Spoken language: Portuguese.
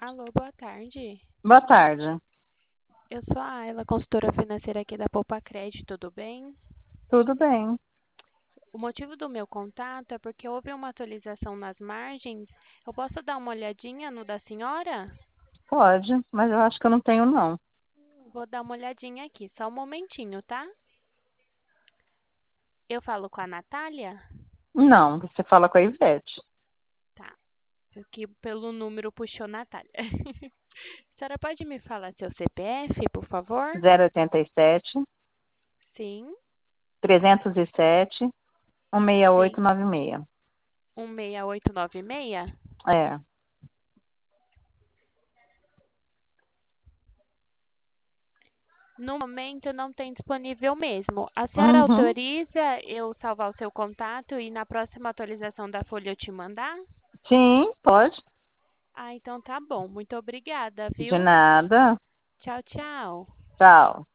Alô, boa tarde. Boa tarde. Eu sou a Ayla, consultora financeira aqui da Poupa Crédito, tudo bem? Tudo bem? O motivo do meu contato é porque houve uma atualização nas margens. Eu posso dar uma olhadinha no da senhora? Pode, mas eu acho que eu não tenho, não. Vou dar uma olhadinha aqui, só um momentinho, tá? Eu falo com a Natália? Não, você fala com a Ivete. Tá, aqui pelo número puxou Natália. A senhora pode me falar seu CPF, por favor? 087 Sim, 307 sim. 16896. 16896? É. No momento não tem disponível mesmo. A senhora Uhum. autoriza eu salvar o seu contato e na próxima atualização da folha eu te mandar? Sim, pode. Ah, então tá bom. Muito obrigada, De viu? nada. Tchau, tchau. Tchau.